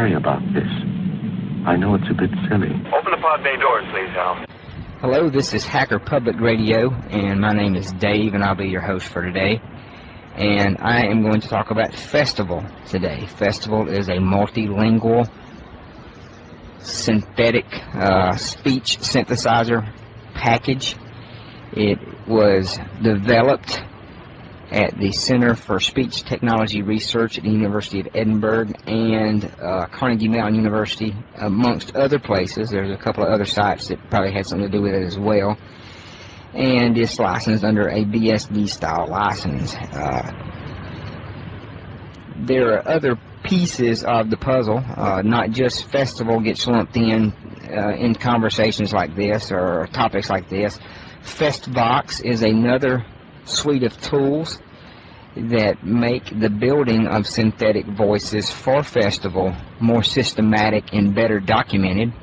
sorry about this. I know it's a bit silly. Open the pod bay doors, please, Hal. Hello, this is Hacker Public Radio, and my name is Dave, and I'll be your host for today. And I am going to talk about Festival today. Festival is a multilingual synthetic speech synthesizer package. It was developed at the Center for Speech Technology Research at the University of Edinburgh and Carnegie Mellon University, amongst other places. There's a couple of other sites that probably had something to do with it as well. And it's licensed under a BSD style license. There are other pieces of the puzzle, not just Festival gets lumped in conversations like this or topics like this. FestVox is another suite of tools that make the building of synthetic voices for Festival more systematic and better documented.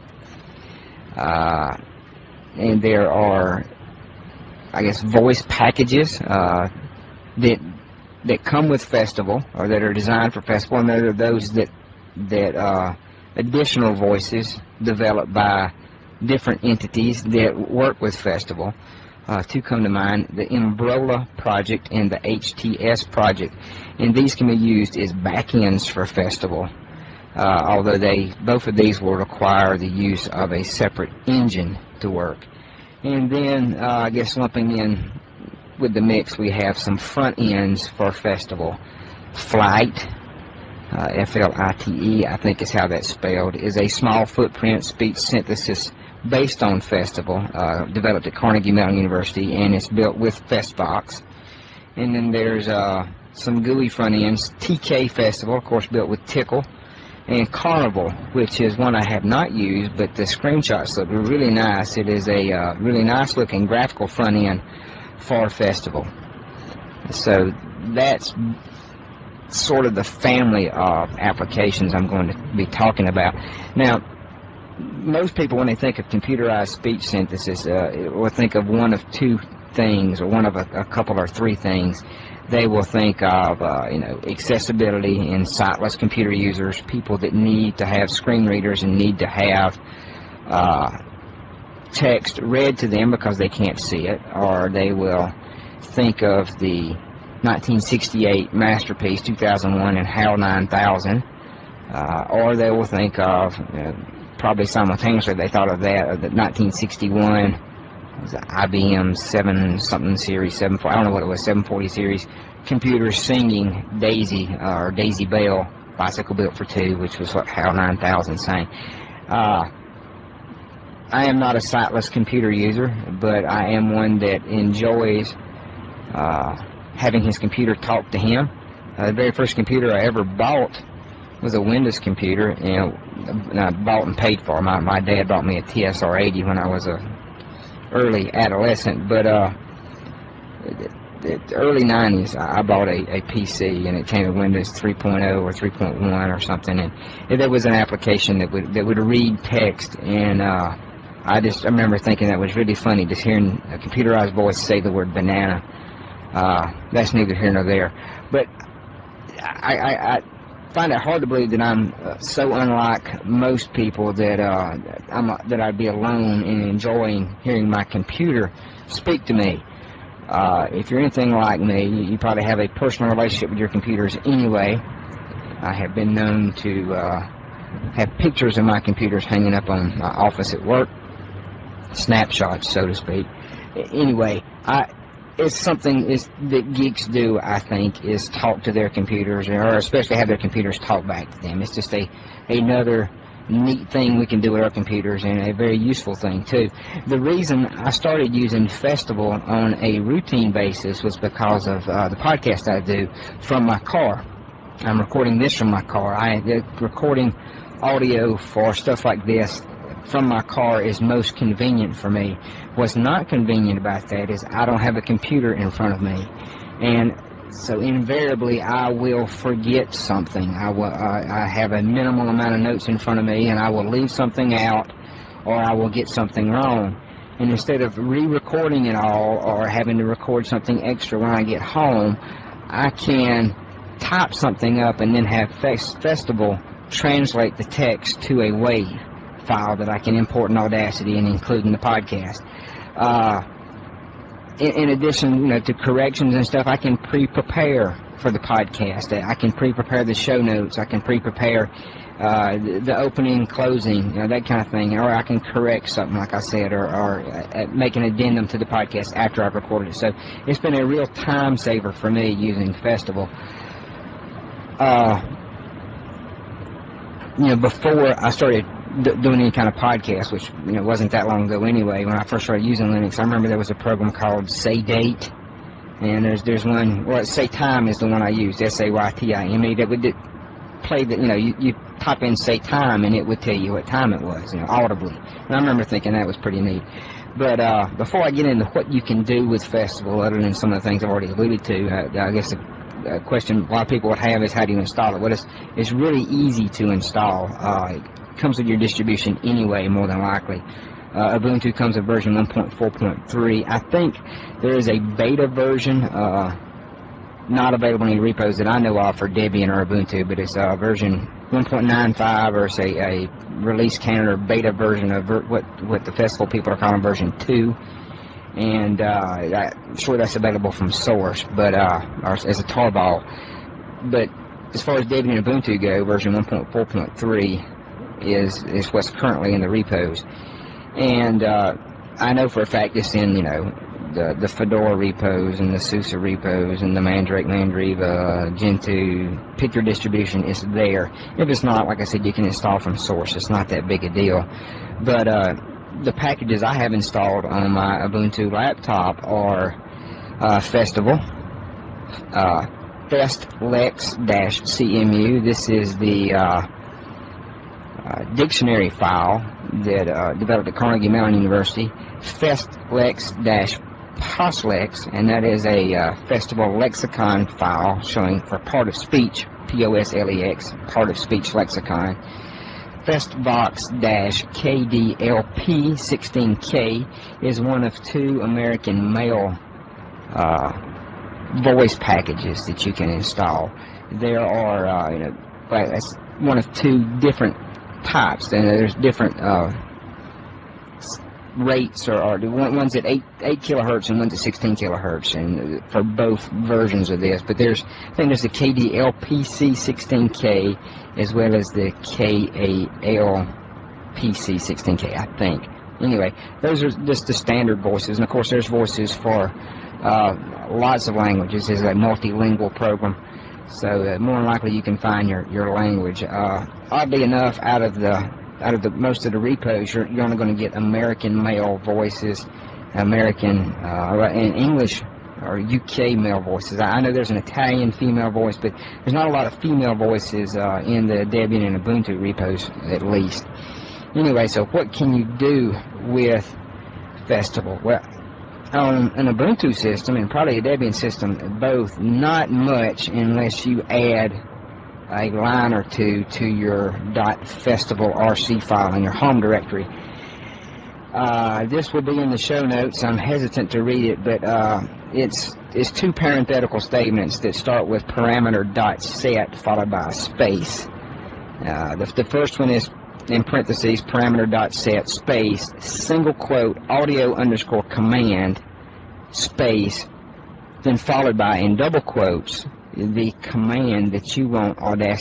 And there are, I guess, voice packages that come with Festival, or that are designed for Festival, and there are those that additional voices developed by different entities that work with Festival. Two come to mind: the Embrola project and the HTS project, and these can be used as backends for Festival, although both of these will require the use of a separate engine to work. And then I guess lumping in with the mix, we have some front ends for Festival. Flyte, F-L-I-T-E, I think is how that's spelled, is a small footprint speech synthesis based on Festival, developed at Carnegie Mellon University, and it's built with FestVox. And then there's some GUI front ends. TK Festival, of course, built with Tickle, and Carnival, which is one I have not used, but the screenshots look really nice. It is a really nice looking graphical front end for Festival. So that's sort of the family of applications I'm going to be talking about. Now, most people, when they think of computerized speech synthesis, will think of one of two things, or one of a couple or three things. They will think of accessibility in sightless computer users, people that need to have screen readers and need to have text read to them because they can't see it, or they will think of the 1968 masterpiece 2001 and HAL 9000, or they will think of probably simultaneously they thought of that, of the 1961 IBM 7-something series, 740, I don't know what it was, 740 series computer singing Daisy, or Daisy Bell, Bicycle Built for Two, which was what HAL 9000 sang. I am not a sightless computer user, but I am one that enjoys having his computer talk to him. The very first computer I ever bought was a Windows computer, and I bought and paid for. My dad bought me a TSR-80 when I was a early adolescent, but the early 90s I bought a PC, and it came with Windows 3.0 or 3.1 or something, and there was an application that would read text, and I remember thinking that was really funny, just hearing a computerized voice say the word banana. That's neither here nor there, but I find it hard to believe that I'm so unlike most people that that I'd be alone in enjoying hearing my computer speak to me. If you're anything like me, you probably have a personal relationship with your computers anyway. I have been known to have pictures of my computers hanging up on my office at work, snapshots, so to speak. Anyway, it's something that geeks do, I think, is talk to their computers, or especially have their computers talk back to them. It's just another neat thing we can do with our computers, and a very useful thing too. The reason I started using Festival on a routine basis was because of the podcast I do from my car. I'm recording this from my car. Recording audio for stuff like this from my car is most convenient for me. What's not convenient about that is I don't have a computer in front of me, and so invariably I will forget something. I have a minimal amount of notes in front of me, and I will leave something out, or I will get something wrong. And instead of re-recording it all, or having to record something extra when I get home, I can type something up and then have Festival translate the text to a WAV file that I can import in Audacity and include in the podcast. In addition, to corrections and stuff, I can pre-prepare for the podcast. I can pre-prepare the show notes. I can pre-prepare the opening, closing, that kind of thing. Or I can correct something, like I said, or make an addendum to the podcast after I've recorded it. So it's been a real time saver for me using Festival. Before I started doing any kind of podcast, which wasn't that long ago anyway, when I first started using Linux, I remember there was a program called SayDate, and there's one, SayTime is the one I used, SAYTIME, that would play the, you type in SayTime and it would tell you what time it was, audibly. And I remember thinking that was pretty neat. But before I get into what you can do with Festival, other than some of the things I've already alluded to, I guess a question a lot of people would have is, how do you install it? Well, it's really easy to install. It comes with your distribution anyway, more than likely. Ubuntu comes with version 1.4.3. I think there is a beta version not available in any repos that I know of for Debian or Ubuntu, but it's version 1.95, or say a release candidate or beta version of what the Festival people are calling version 2. And I'm sure that's available from source, but or as a tarball. But as far as Debian and Ubuntu go, version 1.4.3 is what's currently in the repos. And I know for a fact it's in the Fedora repos and the SUSE repos and the Mandrake, Mandriva, Gentoo. Pick your distribution, it's there. If it's not, like I said, you can install from source. It's not that big a deal. But the packages I have installed on my Ubuntu laptop are Festival, FestLex-CMU. This is the dictionary file that developed at Carnegie Mellon University. FestLex-Poslex, and that is a Festival lexicon file showing for part of speech, POSLEX, part of speech lexicon. FestVox-KDLP16K is one of 2 American Mail voice packages that you can install. There are, that's one of 2 different types, and there's different rates, or one's at 8 kilohertz and one's at 16 kilohertz, and for both versions of this. But I think there's the KDLPC16K as well as the KALPC16K, I think. Anyway, those are just the standard voices, and of course there's voices for lots of languages. It's a multilingual program, so more than likely you can find your language. Oddly enough, out of the most of the repos, you're only going to get American male voices, American and English or UK male voices. I know there's an Italian female voice, but there's not a lot of female voices in the Debian and Ubuntu repos, at least. Anyway, so what can you do with Festival? Well, on an Ubuntu system and probably a Debian system, both, not much unless you add a line or 2 to your .festivalrc file in your home directory. This will be in the show notes. I'm hesitant to read it, but it's 2 parenthetical statements that start with parameter.set followed by a space. The first one is in parentheses parameter.set space single quote audio underscore command space, then followed by, in double quotes, the command that you want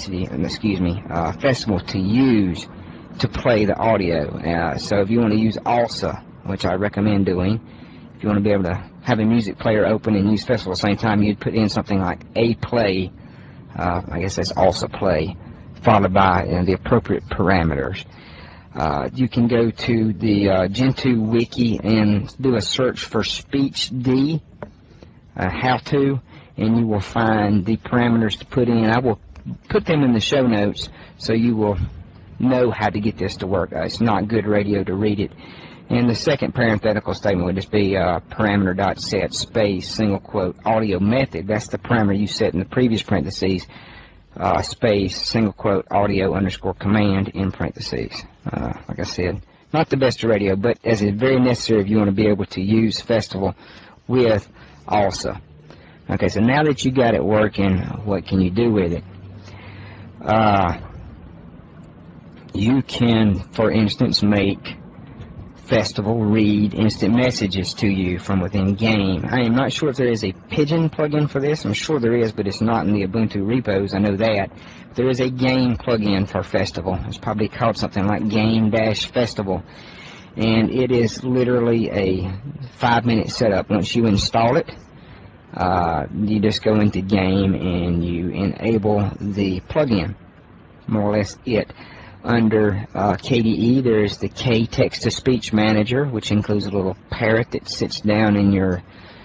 Festival to use to play the audio. So if you want to use ALSA, which I recommend doing, if you want to be able to have a music player open and use Festival at the same time, you'd put in something like a play, I guess that's ALSA play, followed by the appropriate parameters. You can go to the Gentoo wiki and do a search for SpeechD, how to, and you will find the parameters to put in. I will put them in the show notes so you will know how to get this to work. It's not good radio to read it. And the second parenthetical statement would just be parameter.set space single quote audio method. That's the parameter you set in the previous parentheses, space single quote audio underscore command in parentheses. Like I said, not the best of radio, but as is very necessary if you want to be able to use Festival with ALSA. Okay, so now that you got it working, what can you do with it? you can, for instance, make Festival read instant messages to you from within game. I am not sure if there is a Pigeon plugin for this. I'm sure there is, but it's not in the Ubuntu repos. I know that. There is a game plugin for Festival. It's probably called something like Game-Festival. And it is literally a 5-minute setup. Once you install it, you just go into Game and you enable the plugin. More or less it. Under KDE, there's the K Text-to-Speech Manager, which includes a little parrot that sits down in your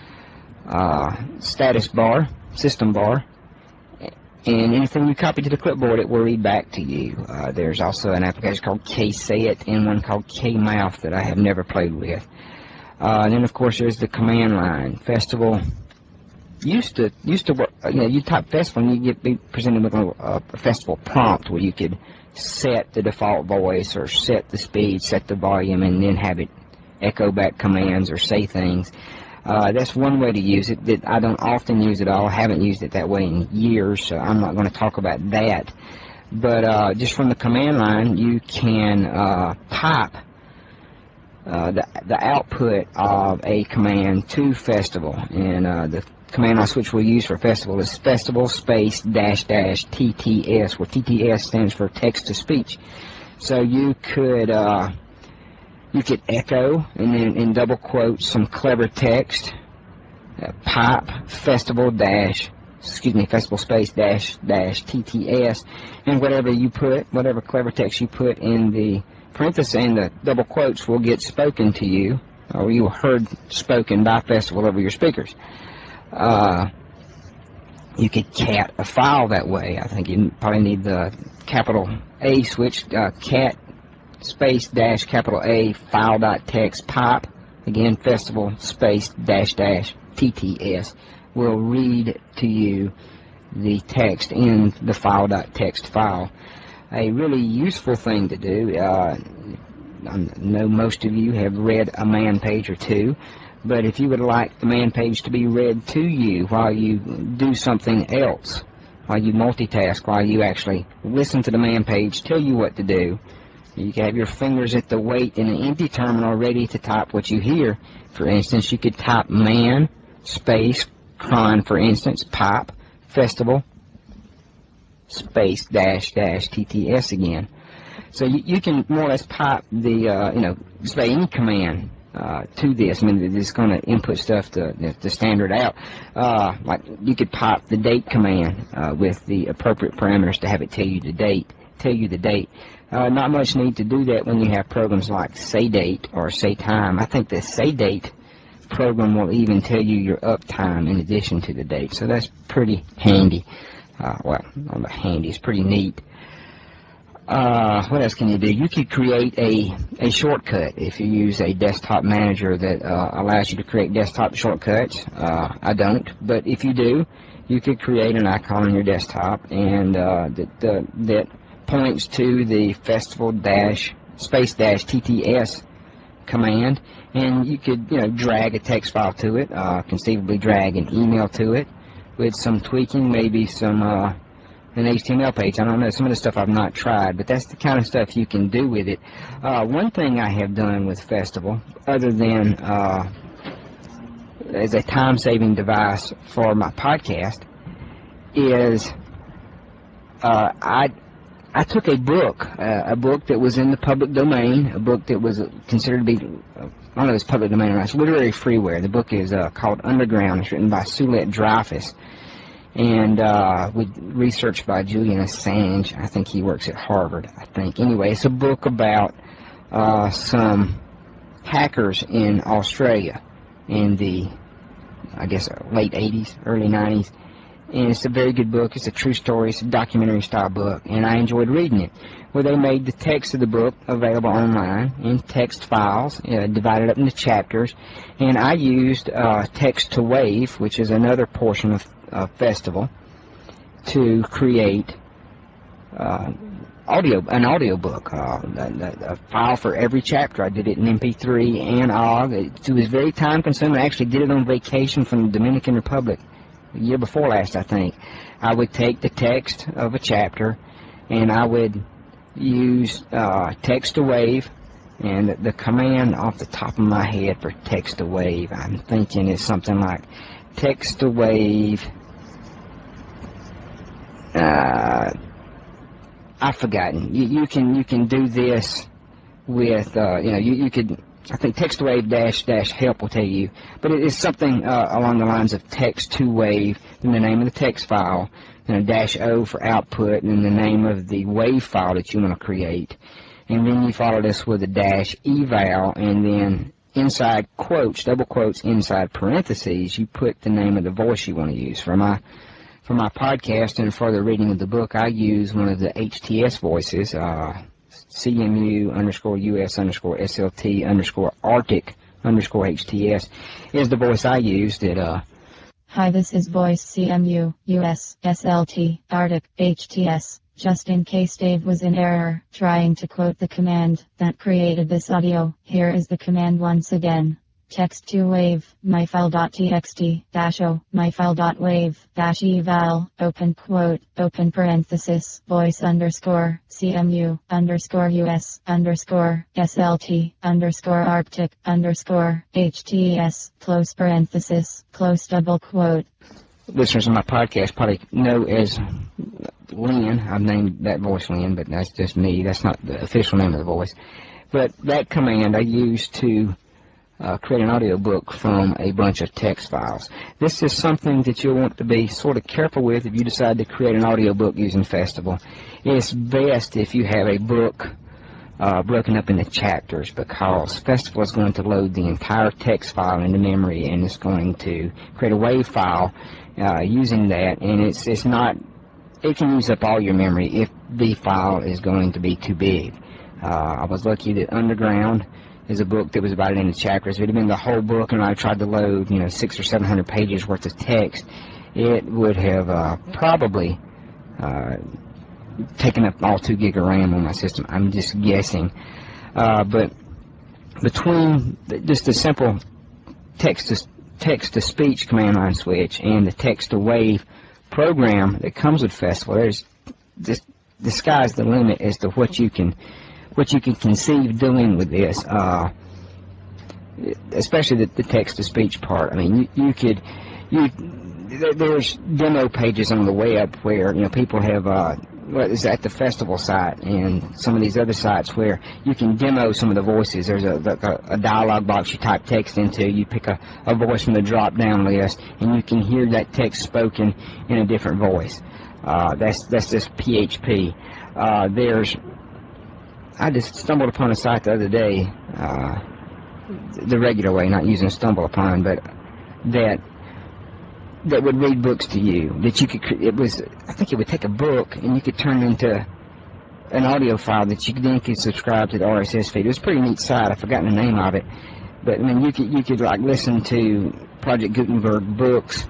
status bar, system bar, and anything you copy to the clipboard, it will read back to you. There's also an application called K-Say-It and one called K-Mouth that I have never played with. And then, of course, there's the command line. Festival used to work. You type Festival and you be presented with a Festival prompt where you could set the default voice or set the speed, set the volume, and then have it echo back commands or say things. That's one way to use it that I don't often use at all. I haven't used it that way in years, so I'm not going to talk about that. But just from the command line, you can type the output of a command to Festival, and the command line switch we'll use for Festival is Festival space -- TTS, where TTS stands for text to speech. So you could echo and then in double quotes some clever text, pipe Festival space -- TTS, and whatever clever text you put in the parenthesis and the double quotes will get spoken to you, or you heard spoken by Festival over your speakers. You could cat a file that way. I think you probably need the capital A switch, cat space -- capital A file.txt pipe, again Festival space -- TTS will read to you the text in the file.txt file. A really useful thing to do, I know most of you have read a man page or two, but if you would like the man page to be read to you while you do something else, while you multitask, while you actually listen to the man page tell you what to do, you can have your fingers at the weight in an empty terminal ready to type what you hear. For instance, you could type man space cron, for instance, pipe Festival space -- TTS again. So you can more or less pipe the, say any command to this. I mean, it's going to input stuff to standard out. Like you could pipe the date command with the appropriate parameters to have it tell you the date. Not much need to do that when you have programs like SayDate or SayTime. I think the SayDate program will even tell you your uptime in addition to the date. So that's pretty handy. Well, not handy, it's pretty neat. What else can you do? You could create a shortcut if you use a desktop manager that allows you to create desktop shortcuts. I don't, but if you do, you could create an icon on your desktop and that points to the Festival space -- TTS command, and you could drag a text file to it, conceivably drag an email to it with some tweaking, maybe some an HTML page. I don't know, some of the stuff I've not tried, but that's the kind of stuff you can do with it. One thing I have done with Festival, other than as a time-saving device for my podcast, is I took a book that was in the public domain, a book that was considered to be, I don't know if it's public domain or not, it's literary freeware. The book is called Underground. It's written by Sulet Dreyfus, and with research by Julian Assange. I think he works at Harvard, I think. Anyway, it's a book about some hackers in Australia in the, I guess, late 80s, early 90s. And it's a very good book. It's a true story. It's a documentary style book, and I enjoyed reading it. Well, they made the text of the book available online in text files, divided up into chapters, and I used Text to Wave, which is another portion of Festival, to create an audio book, a file for every chapter. I did it in MP3 and OGG. It was very time consuming. I actually did it on vacation from the Dominican Republic. The year before last, I think. I would take the text of a chapter and I would use text-to-wave, and the command off the top of my head for text-to-wave, I'm thinking is something like text-to-wave. I've forgotten. You can do this with you could. I think text-to-wave dash help will tell you, but it is something along the lines of text-to-wave, then the name of the text file, and a -O for output, and then the name of the wave file that you want to create, and then you follow this with a -eval, and then inside quotes, double quotes inside parentheses, you put the name of the voice you want to use. For my podcast and further reading of the book, I use one of the HTS voices. CMU_US_SLT_Arctic_HTS is the voice I used. Hi, this is voice CMU US SLT Arctic HTS. Just in case Dave was in error trying to quote the command that created this audio, here is the command once again. Text-to-wave, myfile.txt, -o, myfile.wave, -eval, open quote, open parenthesis, voice _ CMU _ US _ SLT _ Arctic _ HTS, close parenthesis, close double quote. Listeners of my podcast probably know as Lynn. I've named that voice Lynn, but that's just me. That's not the official name of the voice. But that command I used to create an audiobook from a bunch of text files. This is something that you'll want to be sort of careful with if you decide to create an audiobook using Festival. It's best if you have a book broken up into chapters, because Festival is going to load the entire text file into memory, and it's going to create a WAV file using that, and it's not, it can use up all your memory if the file is going to be too big. I was lucky that Underground is a book that was divided into chapters. If it had been the whole book and I tried to load 600 or 700 pages worth of text, it would have probably taken up all 2 gig of RAM on my system. I'm just guessing. But between just the simple text-to-speech command line switch and the text-to-wave program that comes with Festival, there's just, the sky's the limit as to what you can conceive doing with this, especially the text-to-speech part. I mean, there's demo pages on the web where people have is at the Festival site and some of these other sites where you can demo some of the voices. There's a dialog box you type text into, you pick a voice from the drop-down list, and you can hear that text spoken in a different voice. That's just PHP. I just stumbled upon a site the other day, the regular way, not using stumble upon, but that would read books to you. That you could, I think it would take a book and you could turn it into an audio file that you then could subscribe to the RSS feed. It was a pretty neat site. I've forgotten the name of it, but I mean, you could like listen to Project Gutenberg books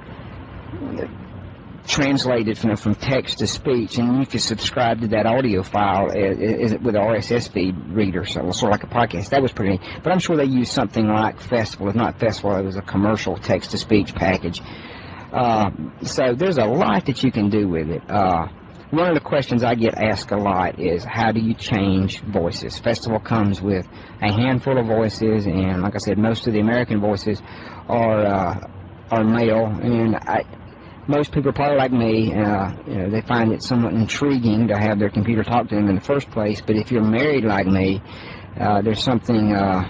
translated from text to speech, and you could subscribe to that audio file with an RSS feed reader, so sort of like a podcast. That was pretty neat. But I'm sure they used something like Festival. If not Festival, it was a commercial text-to-speech package. So there's a lot that you can do with it. One of the questions I get asked a lot is, how do you change voices? Festival comes with a handful of voices, and like I said, most of the American voices are male, and most people are probably like me. They find it somewhat intriguing to have their computer talk to them in the first place. But if you're married like me, there's something.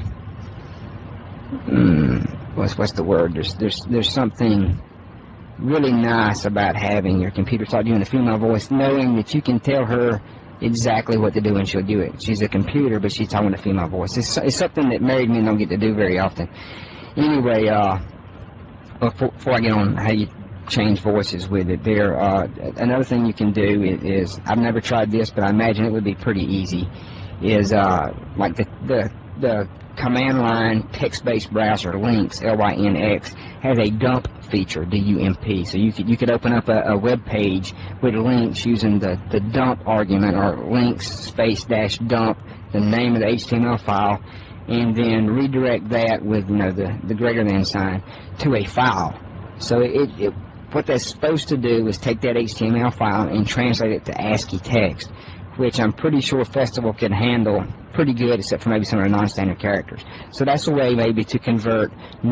What's the word? There's something really nice about having your computer talk to you in a female voice, knowing that you can tell her exactly what to do and she'll do it. She's a computer, but she's talking in a female voice. It's something that married men don't get to do very often. Anyway, before I get on how you change voices with it, another thing you can do is, I've never tried this, but I imagine it would be pretty easy, is like the command line text-based browser Lynx, Lynx, has a dump feature, D-U-M-P. So you could open up a web page with Lynx using the dump argument, or Lynx --dump, the name of the HTML file, and then redirect that with the greater than sign to a file. So what that's supposed to do is take that HTML file and translate it to ASCII text, which I'm pretty sure Festival can handle pretty good, except for maybe some of the non-standard characters. So that's a way maybe to convert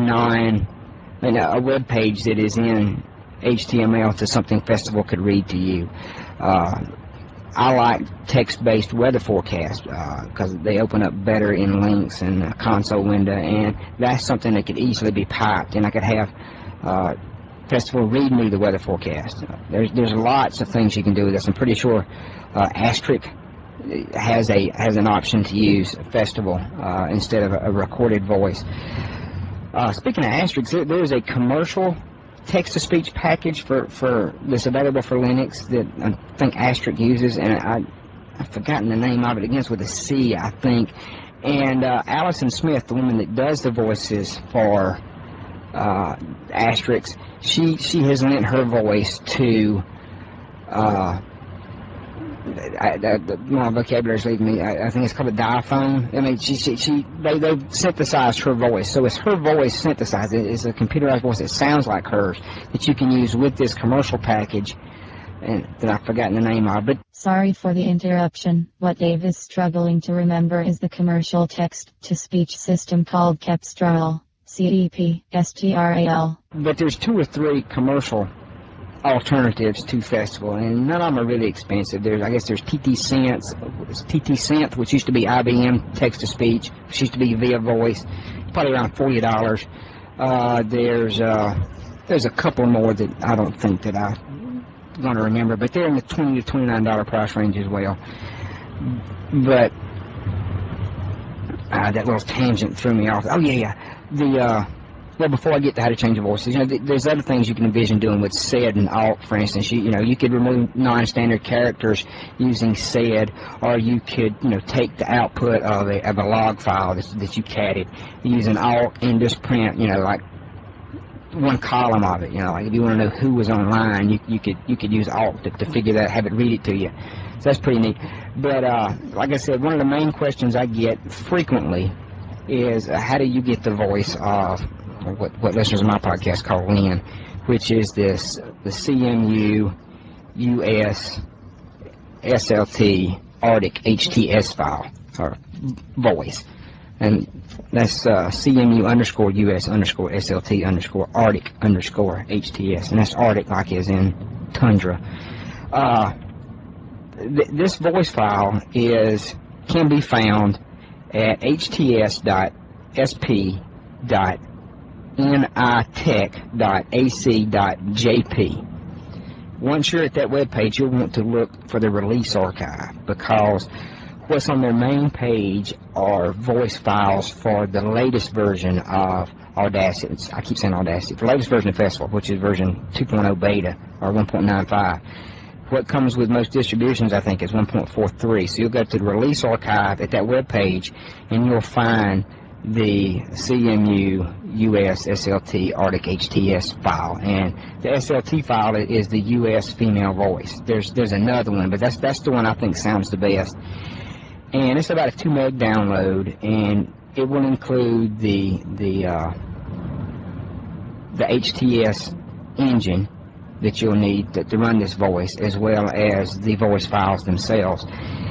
a web page that is in HTML to something Festival could read to you. I like text-based weather forecasts because they open up better in links and a console window, and that's something that could easily be piped, and I could have Festival read me the weather forecast. There's lots of things you can do with this. I'm pretty sure Asterisk has an option to use Festival instead of a recorded voice. Speaking of Asterisk, there is a commercial text-to-speech package for that's available for Linux that I think Asterisk uses, and I've forgotten the name of it. It begins with a C, I think. And Allison Smith, the woman that does the voices for Asterisk, she has lent her voice to my vocabulary's leaving me. I think it's called a diaphone. I mean, they synthesized her voice, so it's her voice synthesized. It's a computerized voice that sounds like hers that you can use with this commercial package, and that I've forgotten the name of. But sorry for the interruption. What Dave is struggling to remember is the commercial text-to-speech system called Cepstral. CEPSTRAL. But there's 2 or 3 commercial alternatives to Festival, and none of them are really expensive. I guess there's TT Synth, which used to be IBM text-to-speech, which used to be Via Voice, probably around $40. There's a couple more that I don't think that I'm going to remember, but they're in the $20 to $29 price range as well. But that little tangent threw me off. Oh yeah. Well, before I get to how to change the voices, there's other things you can envision doing with SED and ALT, for instance. You could remove non-standard characters using SED, or you could, take the output of a log file that you catted, use an ALT and just print, like one column of it. Like if you want to know who was online, you could use ALT to figure that, have it read it to you. So that's pretty neat. But like I said, one of the main questions I get frequently is how do you get the voice of what listeners of my podcast call Lynn, which is the CMU US SLT Arctic HTS file, or voice. And that's CMU _US _SLT Arctic HTS. And that's Arctic like is in tundra. This voice file can be found at hts.sp.nitech.ac.jp. Once you're at that web page, you'll want to look for the release archive, because what's on their main page are voice files for the latest version of Audacity. I keep saying Audacity. The latest version of Festival, which is version 2.0 beta, or 1.95. What comes with most distributions, I think, is 1.43. So you'll go to the release archive at that web page, and you'll find the CMU US SLT Arctic HTS file. And the SLT file is the US female voice. There's another one, but that's the one I think sounds the best. And it's about a 2 meg download, and it will include the HTS engine that you'll need to run this voice, as well as the voice files themselves.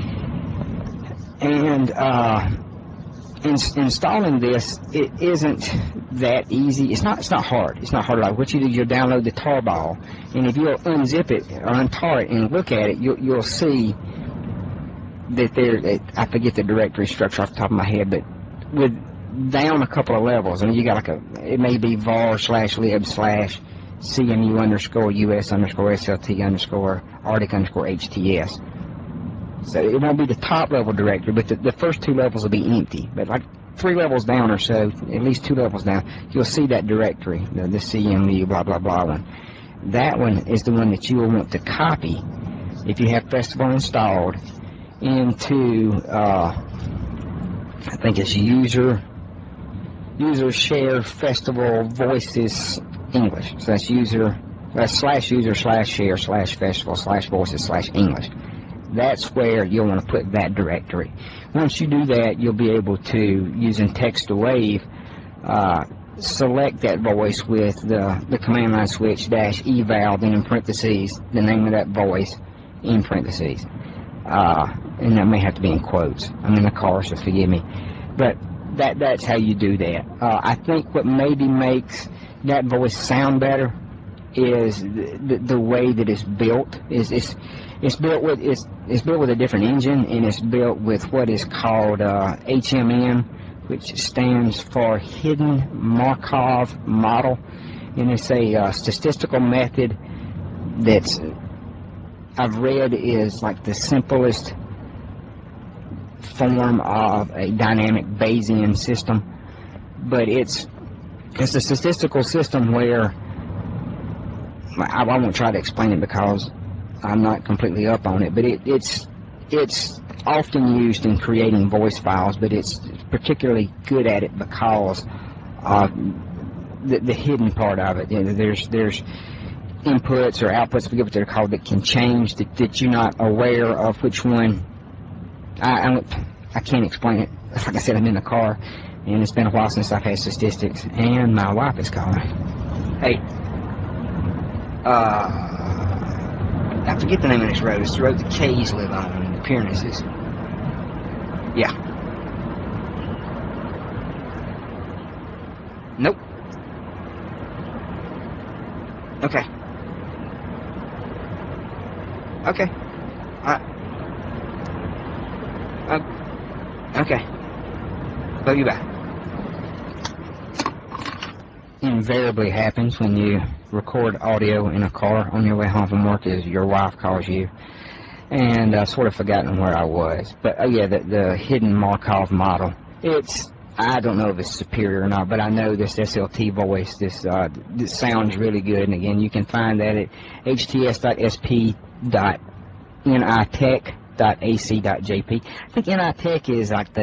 And installing this, it isn't that easy. It's not hard. It's not hard at all. What you do, you'll download the tarball, and if you'll unzip it or untar it and look at it, you'll see that I forget the directory structure off the top of my head, but with down a couple of levels, I mean, you got it may be var/lib/CMU _US _SLT Arctic HTS. So it won't be the top level directory, but the first 2 levels will be empty. But like 3 levels down or so, at least 2 levels down, you'll see that directory, the CMU blah blah blah one. That one is the one that you will want to copy if you have Festival installed into I think it's user share Festival voices English. So that's /user/share/festival/voices/English. That's where you'll want to put that directory. Once you do that, you'll be able to, using text-to-wave, select that voice with the command line switch -eval, then in parentheses the name of that voice in parentheses. and that may have to be in quotes. I'm in the car, so forgive me. But that's how you do that. I think what maybe makes that voice sound better is the way that it's built. It's built with a different engine, and it's built with what is called HMM, which stands for Hidden Markov Model, and it's a statistical method that's I've read is like the simplest form of a dynamic Bayesian system, but it's a statistical system where I won't try to explain it because I'm not completely up on it, but it's often used in creating voice files, but it's particularly good at it because of the hidden part of it. You know, there's inputs or outputs, forget what they're called, that can change, that you're not aware of which one. I can't explain it. Like I said, I'm in the car, and it's been a while since I've had statistics, and my wife is calling. Hey, I forget the name of this road. It's the road the K's live on, the Pyrenees. Yeah. Nope. Okay. Okay. Okay. Love you back. Invariably happens when you record audio in a car on your way home from work is your wife calls you, and I've sort of forgotten where I was. But yeah, the hidden Markov model. I don't know if it's superior or not, but I know this SLT voice, this sounds really good. And again, you can find that at hts.sp.nitech.ac.jp. I think NITech is like the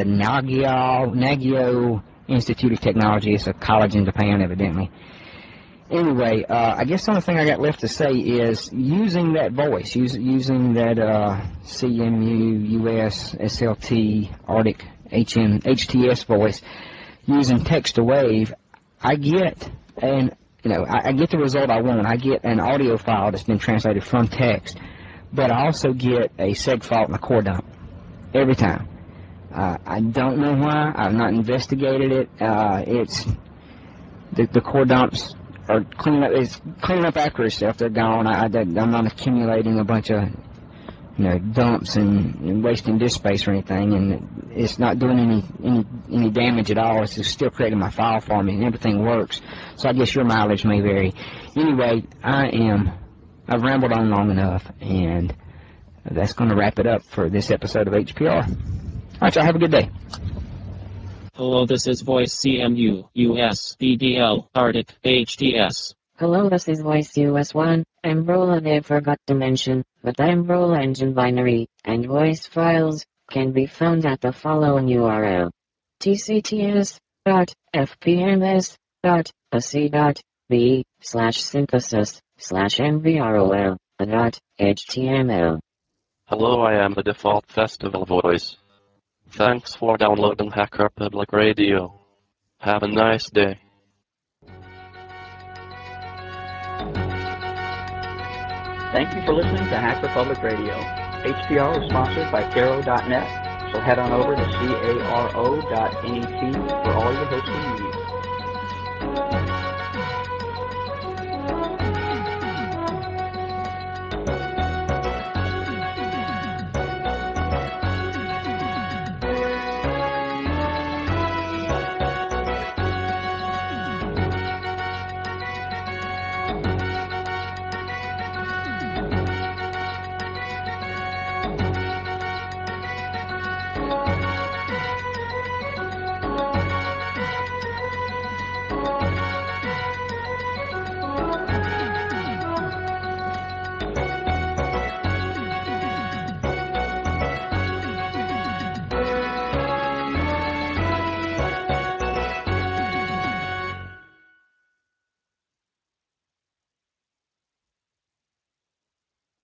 Nagio Institute of Technology. It's a college in Japan, evidently. Anyway, I guess the only thing I got left to say is using that voice, using that CMU, US, SLT, Arctic, HTS voice, using text-to-wave, I get I get the result I want. I get an audio file that's been translated from text, but I also get a seg file and a core dump every time. I don't know why. I've not investigated it. It's the core dumps are cleaning up after itself. They're gone. I'm not accumulating a bunch of dumps and wasting disk space or anything, and it's not doing any damage at all. It's just still creating my file for me, and everything works. So I guess your mileage may vary. Anyway, I've rambled on long enough, and that's going to wrap it up for this episode of HPR. All right, y'all, have a good day. Hello, this is Voice CMU, US, BDL, Arctic, HTS. Hello, this is Voice US1. I'm Roland. I forgot to mention, but I'm Roll Engine binary, and voice files can be found at the following URL: tcts.fpms.ac.b/synthesis/nvrol.html. Hello, I am the default festival voice. Thanks for downloading Hacker Public Radio. Have a nice day. Thank you for listening to Hacker Public Radio. HPR is sponsored by Caro.net, so head on over to caro.net for all your hosting needs.